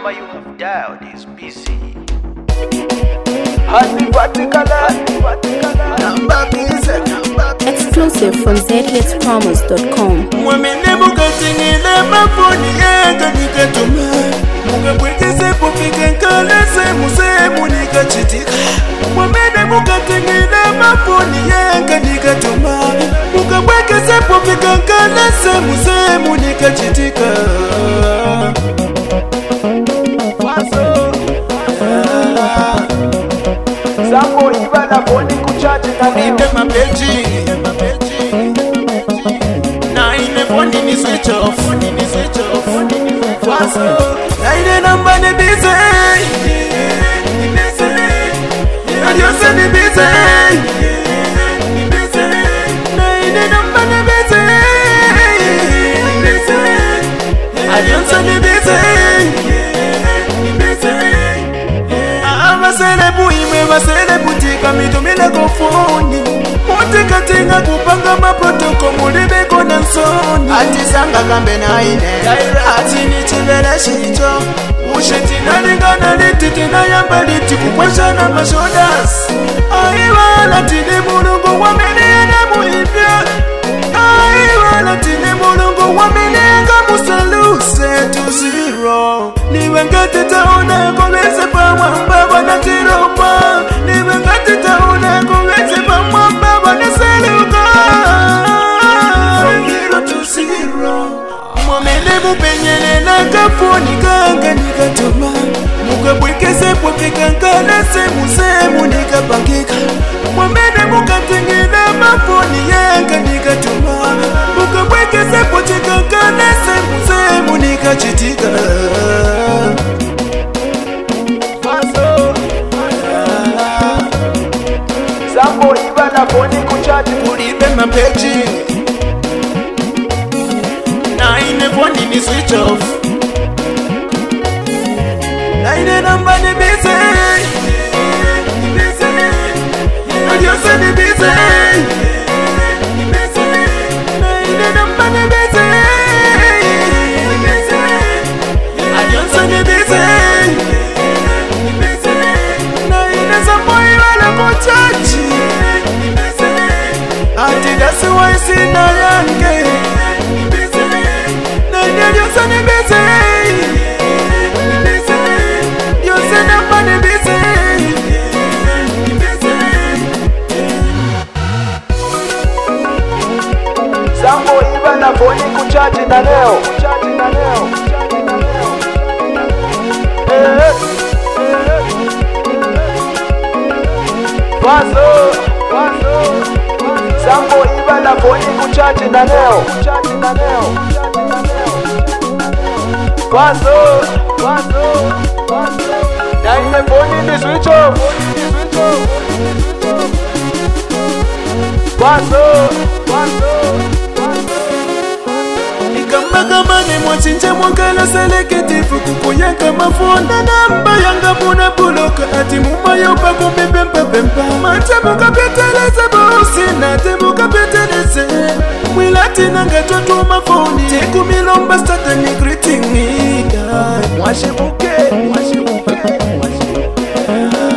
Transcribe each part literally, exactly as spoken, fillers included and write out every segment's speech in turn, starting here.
number you have dialed is busy. Honey, particular, number busy, number busy. Exclusive from z hits promos dot com. Mwamene mukatingile mafoni yanga nikatuma mukabwekeze pofika nkalese musemu nikachitika. Mwamene mukatingile mafoni yanga nikatuma mukabwekeze pofika nkalese musemu nikachitika. Sambo iba na boni kuchaji na nipe mapeji na ine phone ni switch off, ni switch off. Na ine namba ni busy, ni busy. Na yose ni busy, ni busy. Na ine namba ni busy, ni busy. Na yose ni busy, ni busy. Ah, selebu ime maselebu tika mitumile kofoni. Mutika tinga kupanga mapotoko mulibe kona nsoni. Ati sanga kambe na ine ati ni chivele shito usheti na lingana lititi na yamba liti kukwesha na mashodas. Aiwala tini mulungu wamenienga muhibia. Aiwala tini mulungu wamenienga musaluse to zero. Niwe ngati taona kongeze pa mwamba wana tiropa. Niwe ngati taona kongeze pa mwamba wana seluka. From zero to zero. Mwamene mupenyele na kafoni kanga nikatuma mukabwekeze pofika nkalese musemu nikapangika. Mwamene mukatengele mafoni yanga nikatuma mukabwekeze pofika nkalese musemu nikachitika. Sambo iba na boni kuchaji ulipe mapeji na ine phone ni switch off. Na ine namba ni busy, ni busy. Na yose ni busy, ni busy. Na ine namba ni busy, ni busy. Na yose ni busy, ni busy. Na ine sambo iba na kuchaji ni busy. Ati that's why sina yange ni busy. Na ine yose ni busy, ni busy. Yose namba ni busy, ni busy. Sambo iba na boni kuchaji na leo, kuchaji na leo. Eh, Wazo, wazo. Sambo iba na boni kuchaji na leo, kuchaji na leo. Wazo, wazo, wazo. Na ine boni ni switch off, ni switch off. Wazo, wazo, wazo. Ikamba kama ni mwachinja mwangala seleketifu kukuya kama fonda namba yanga muna buloka ati muma yopa kumbebe mpapempa. Machabu kapiteleze bosi na temu kapiteleze mwilati nanga tuatu mafoni teku milomba stata ni greeting me guy. Mwashibuke, mwashibuke, mwashibuke.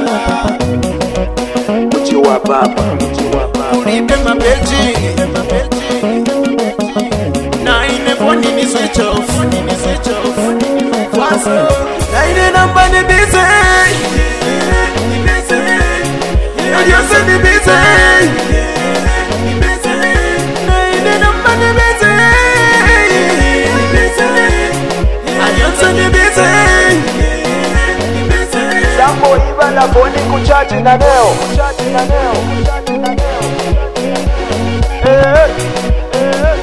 Uchi wa baba, uchi wa baba. Ulipe mapeji na ine phone ni switch off, ni switch off. Na ine namba ni busy, ni busy. Na yose ni busy, ni busy. Na ine namba ni busy, ni busy. Na yose ni busy, ni busy. Sambo iba na boni kuchaji na leo, kuchaji na leo, kuchaji na leo. Eh, eh.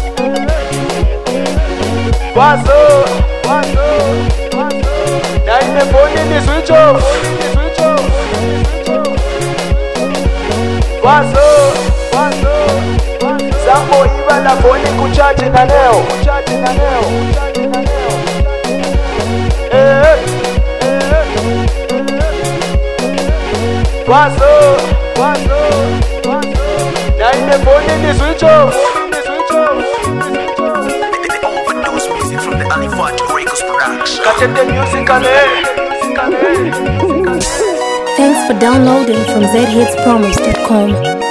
Wazo, wazo, wazo. Na ine boni ni switch off, ni switch off. Wazo, wazo, wazo. Sambo iba na boni kuchaji na leo, kuchaji na leo, kuchaji na leo. Eh, eh. Wazo, wazo, wazo. Na ine boni ni switch off, ni switch off. The overdose music from the Alifat Records production. Katete musically. Thanks for downloading from z hits promos dot com.